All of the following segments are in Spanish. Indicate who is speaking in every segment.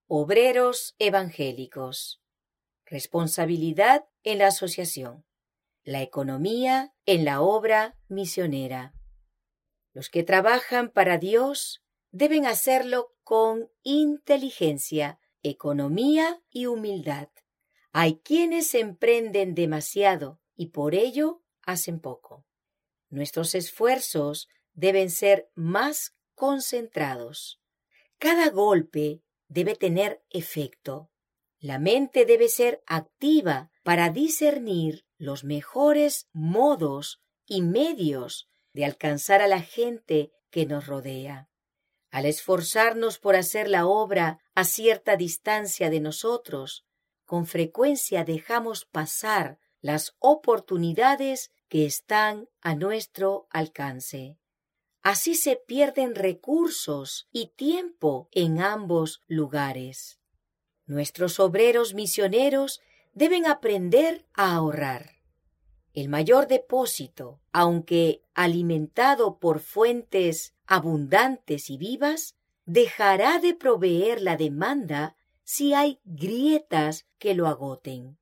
Speaker 1: Obreros evangélicos. Responsabilidad en la asociación. La economía en la obra misionera. Los que trabajan para Dios deben hacerlo con inteligencia, economía y humildad. Hay quienes emprenden demasiado y por ello hacen poco. Nuestros esfuerzos deben ser más concentrados. Cada golpe debe tener efecto. La mente debe ser activa para discernir los mejores modos y medios de alcanzar a la gente que nos rodea. Al esforzarnos por hacer la obra a cierta distancia de nosotros, con frecuencia dejamos pasar las oportunidades que están a nuestro alcance. Así se pierden recursos y tiempo en ambos lugares. Nuestros obreros misioneros deben aprender a ahorrar. El mayor depósito, aunque alimentado por fuentes abundantes y vivas, dejará de proveer la demanda si hay grietas que lo agoten.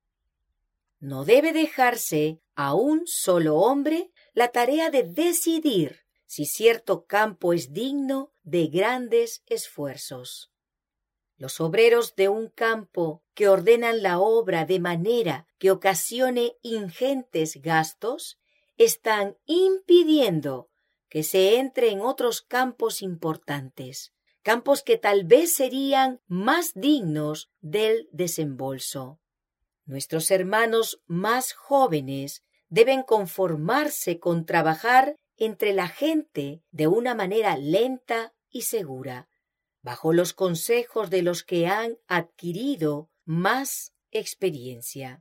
Speaker 1: No debe dejarse a un solo hombre la tarea de decidir si cierto campo es digno de grandes esfuerzos. Los obreros de un campo que ordenan la obra de manera que ocasione ingentes gastos están impidiendo que se entre en otros campos importantes, campos que tal vez serían más dignos del desembolso. Nuestros hermanos más jóvenes deben conformarse con trabajar entre la gente de una manera lenta y segura, bajo los consejos de los que han adquirido más experiencia.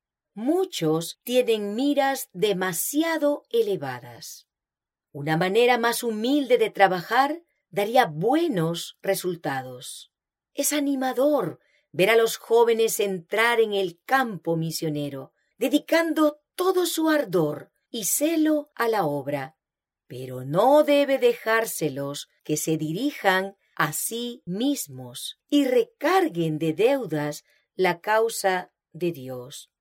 Speaker 1: Muchos tienen miras demasiado elevadas. Una manera más humilde de trabajar daría buenos resultados. Es animador ver a los jóvenes entrar en el campo misionero, dedicando todo su ardor y celo a la obra, pero no debe dejárselos que se dirijan a sí mismos y recarguen de deudas la causa de Dios.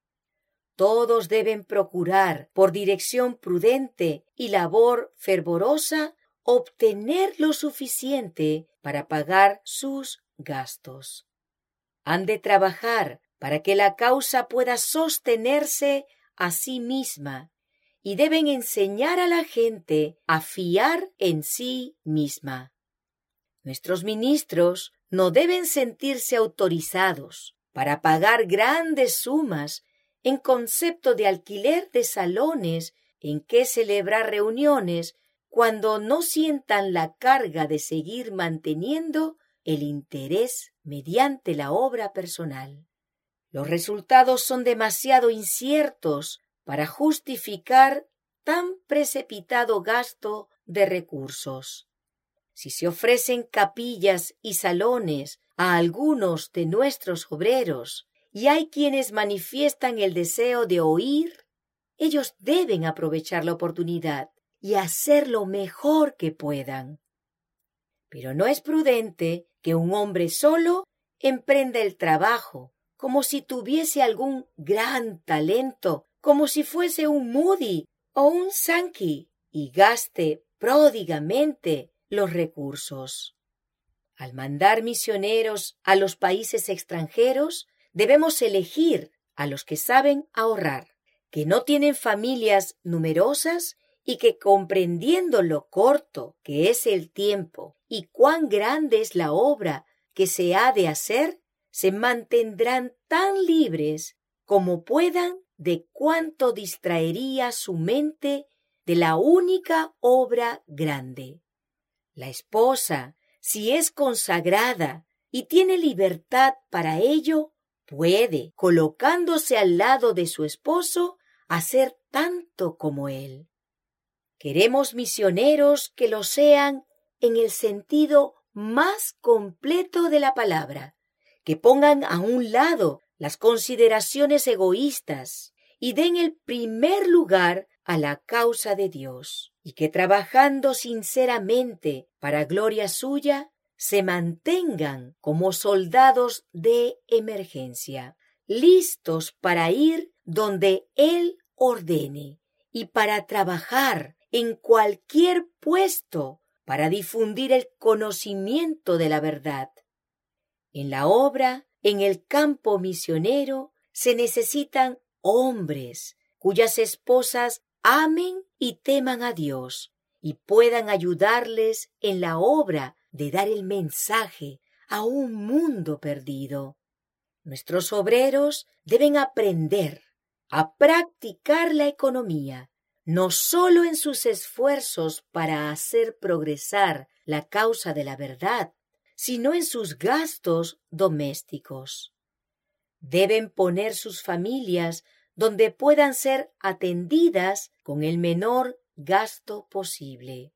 Speaker 1: Todos deben procurar, por dirección prudente y labor fervorosa, obtener lo suficiente para pagar sus gastos. Han de trabajar para que la causa pueda sostenerse a sí misma y deben enseñar a la gente a fiar en sí misma. Nuestros ministros no deben sentirse autorizados para pagar grandes sumas en concepto de alquiler de salones en que celebrar reuniones cuando no sientan la carga de seguir manteniendo el interés mediante la obra personal. Los resultados son demasiado inciertos para justificar tan precipitado gasto de recursos. Si se ofrecen capillas y salones a algunos de nuestros obreros y hay quienes manifiestan el deseo de oír, ellos deben aprovechar la oportunidad y hacer lo mejor que puedan. Pero no es prudente que un hombre solo emprenda el trabajo como si tuviese algún gran talento, como si fuese un Moody o un Sankey, y gaste pródigamente los recursos. Al mandar misioneros a los países extranjeros, debemos elegir a los que saben ahorrar, que no tienen familias numerosas y que, comprendiendo lo corto que es el tiempo y cuán grande es la obra que se ha de hacer, se mantendrán tan libres como puedan de cuánto distraería su mente de la única obra grande. La esposa, si es consagrada y tiene libertad para ello, puede, colocándose al lado de su esposo, hacer tanto como él. Queremos misioneros que lo sean en el sentido más completo de la palabra, que pongan a un lado las consideraciones egoístas y den el primer lugar a la causa de Dios, y que trabajando sinceramente para gloria suya, se mantengan como soldados de emergencia, listos para ir donde Él ordene y para trabajar en cualquier puesto para difundir el conocimiento de la verdad. En la obra, en el campo misionero, se necesitan hombres cuyas esposas amen y teman a Dios y puedan ayudarles en la obra de dar el mensaje a un mundo perdido. Nuestros obreros deben aprender a practicar la economía, no solo en sus esfuerzos para hacer progresar la causa de la verdad, sino en sus gastos domésticos. Deben poner sus familias donde puedan ser atendidas con el menor gasto posible.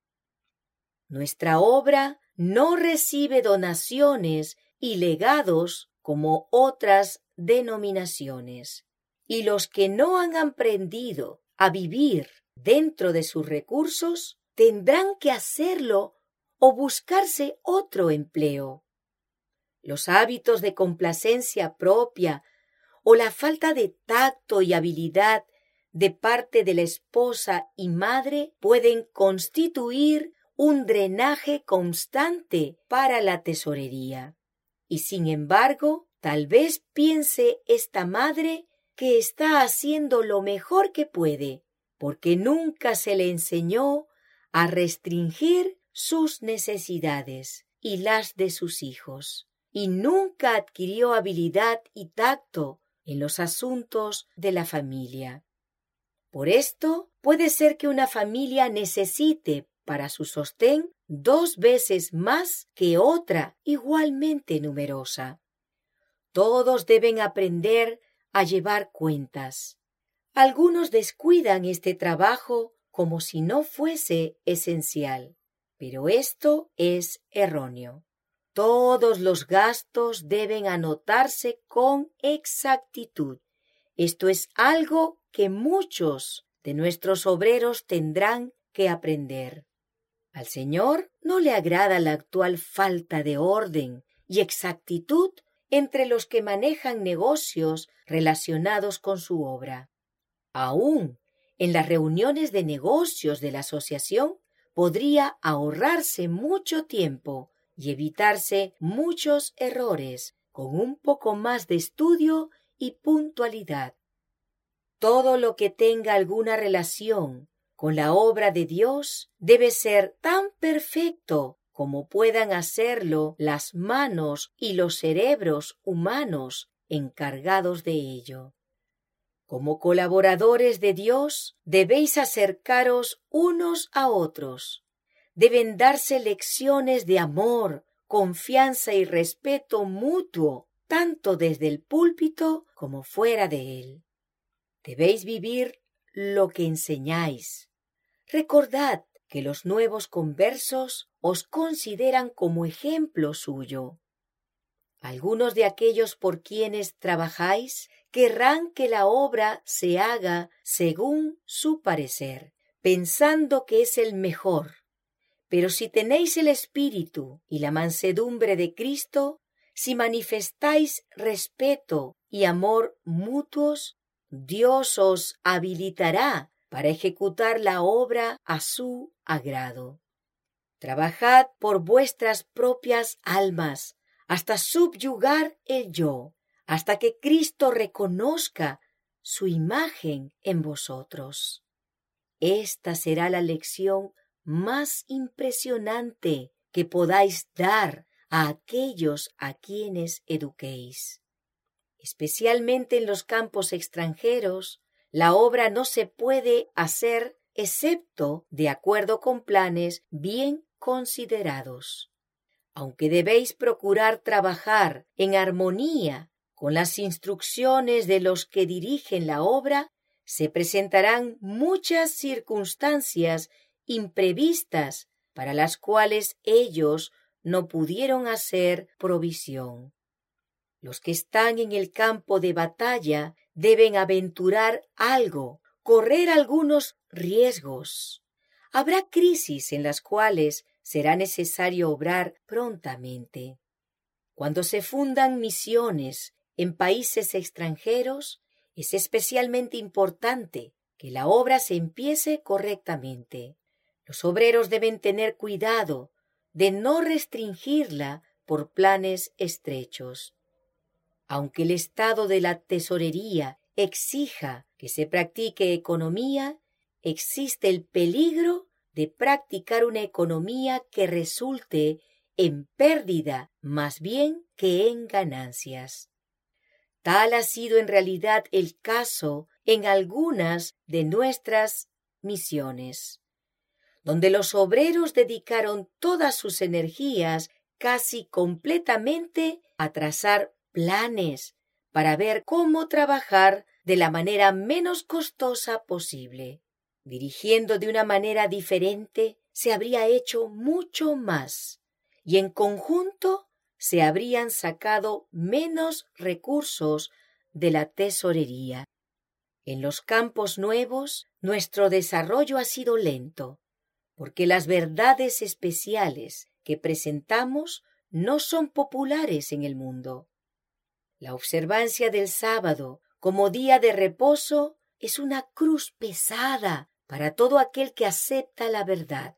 Speaker 1: Nuestra obra no recibe donaciones y legados como otras denominaciones, y los que no han aprendido a vivir dentro de sus recursos tendrán que hacerlo o buscarse otro empleo. Los hábitos de complacencia propia o la falta de tacto y habilidad de parte de la esposa y madre pueden constituir un drenaje constante para la tesorería. Y sin embargo, tal vez piense esta madre que está haciendo lo mejor que puede, porque nunca se le enseñó a restringir sus necesidades y las de sus hijos, y nunca adquirió habilidad y tacto en los asuntos de la familia. Por esto, puede ser que una familia necesite para su sostén 2 veces más que otra igualmente numerosa. Todos deben aprender a llevar cuentas. Algunos descuidan este trabajo como si no fuese esencial, pero esto es erróneo. Todos los gastos deben anotarse con exactitud. Esto es algo que muchos de nuestros obreros tendrán que aprender. Al Señor no le agrada la actual falta de orden y exactitud entre los que manejan negocios relacionados con su obra. Aún en las reuniones de negocios de la asociación podría ahorrarse mucho tiempo y evitarse muchos errores con un poco más de estudio y puntualidad. Todo lo que tenga alguna relación con la obra de Dios debe ser tan perfecto como puedan hacerlo las manos y los cerebros humanos encargados de ello. Como colaboradores de Dios, debéis acercaros unos a otros. Deben darse lecciones de amor, confianza y respeto mutuo, tanto desde el púlpito como fuera de él. Debéis vivir lo que enseñáis. Recordad que los nuevos conversos os consideran como ejemplo suyo. Algunos de aquellos por quienes trabajáis querrán que la obra se haga según su parecer, pensando que es el mejor. Pero si tenéis el espíritu y la mansedumbre de Cristo, si manifestáis respeto y amor mutuos, Dios os habilitará para ejecutar la obra a su agrado. Trabajad por vuestras propias almas, hasta subyugar el yo, hasta que Cristo reconozca su imagen en vosotros. Esta será la lección más impresionante que podáis dar a aquellos a quienes eduquéis. Especialmente en los campos extranjeros, la obra no se puede hacer excepto de acuerdo con planes bien considerados. Aunque debéis procurar trabajar en armonía con las instrucciones de los que dirigen la obra, se presentarán muchas circunstancias imprevistas para las cuales ellos no pudieron hacer provisión. Los que están en el campo de batalla deben aventurar algo, correr algunos riesgos. Habrá crisis en las cuales será necesario obrar prontamente. Cuando se fundan misiones en países extranjeros, es especialmente importante que la obra se empiece correctamente. Los obreros deben tener cuidado de no restringirla por planes estrechos. Aunque el estado de la tesorería exija que se practique economía, existe el peligro de practicar una economía que resulte en pérdida más bien que en ganancias. Tal ha sido en realidad el caso en algunas de nuestras misiones, donde los obreros dedicaron todas sus energías casi completamente a trazar planes para ver cómo trabajar de la manera menos costosa posible. Dirigiendo de una manera diferente, se habría hecho mucho más, y en conjunto se habrían sacado menos recursos de la tesorería. En los campos nuevos, nuestro desarrollo ha sido lento, porque las verdades especiales que presentamos no son populares en el mundo. La observancia del sábado como día de reposo es una cruz pesada para todo aquel que acepta la verdad.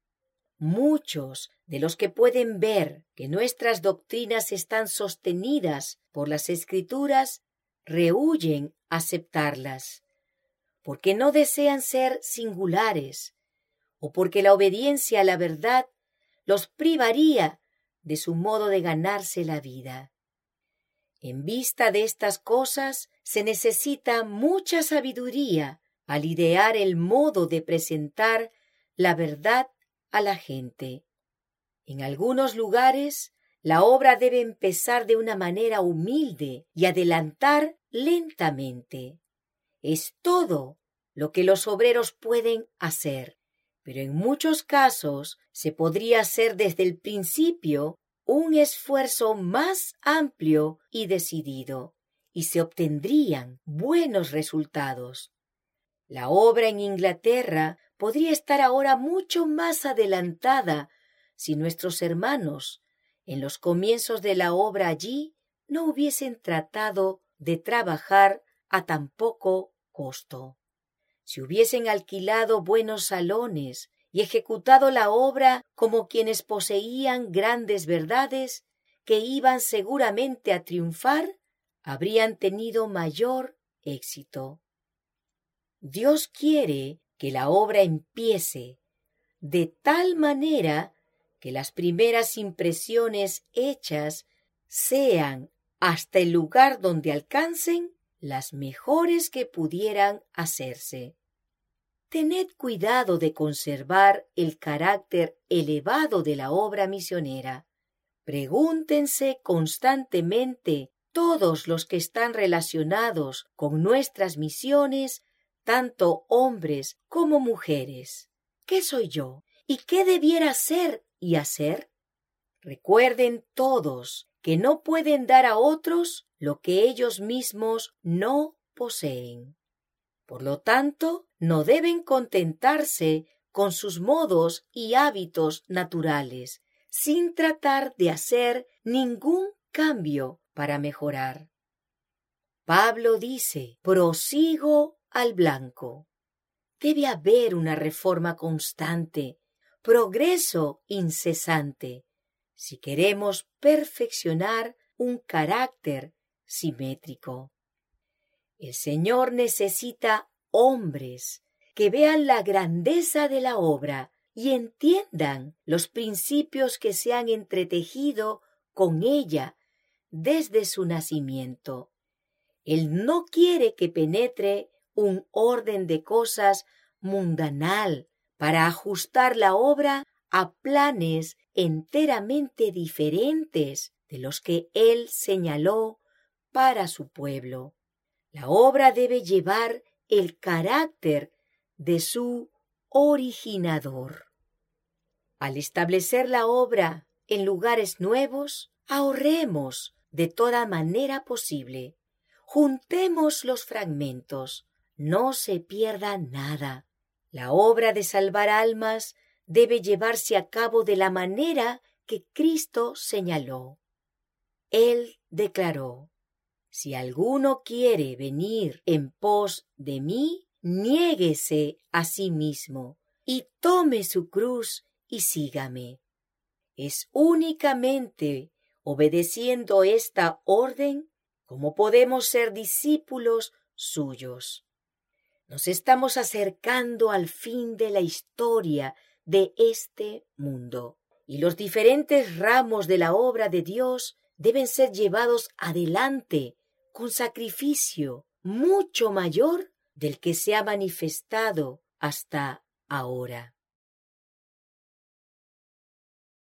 Speaker 1: Muchos de los que pueden ver que nuestras doctrinas están sostenidas por las Escrituras rehúyen aceptarlas, porque no desean ser singulares o porque la obediencia a la verdad los privaría de su modo de ganarse la vida. En vista de estas cosas, se necesita mucha sabiduría al idear el modo de presentar la verdad a la gente. En algunos lugares, la obra debe empezar de una manera humilde y adelantar lentamente. Es todo lo que los obreros pueden hacer, pero en muchos casos se podría hacer desde el principio un esfuerzo más amplio y decidido, y se obtendrían buenos resultados. La obra en Inglaterra podría estar ahora mucho más adelantada si nuestros hermanos, en los comienzos de la obra allí, no hubiesen tratado de trabajar a tan poco costo. Si hubiesen alquilado buenos salones y ejecutado la obra como quienes poseían grandes verdades que iban seguramente a triunfar, habrían tenido mayor éxito. Dios quiere que la obra empiece de tal manera que las primeras impresiones hechas sean, hasta el lugar donde alcancen, las mejores que pudieran hacerse. Tened cuidado de conservar el carácter elevado de la obra misionera. Pregúntense constantemente todos los que están relacionados con nuestras misiones, tanto hombres como mujeres. ¿Qué soy yo? ¿Y qué debiera ser y hacer? Recuerden todos que no pueden dar a otros lo que ellos mismos no poseen. Por lo tanto, no deben contentarse con sus modos y hábitos naturales, sin tratar de hacer ningún cambio para mejorar. Pablo dice: prosigo al blanco. Debe haber una reforma constante, progreso incesante, si queremos perfeccionar un carácter simétrico. El Señor necesita hombres que vean la grandeza de la obra y entiendan los principios que se han entretejido con ella desde su nacimiento. Él no quiere que penetre un orden de cosas mundanal para ajustar la obra a planes enteramente diferentes de los que Él señaló para su pueblo. La obra debe llevar el carácter de su originador. Al establecer la obra en lugares nuevos, ahorremos de toda manera posible. Juntemos los fragmentos, no se pierda nada. La obra de salvar almas debe llevarse a cabo de la manera que Cristo señaló. Él declaró: si alguno quiere venir en pos de mí, niéguese a sí mismo y tome su cruz y sígame. Es únicamente obedeciendo esta orden como podemos ser discípulos suyos. Nos estamos acercando al fin de la historia de este mundo, y los diferentes ramos de la obra de Dios deben ser llevados adelante con sacrificio mucho mayor del que se ha manifestado hasta ahora.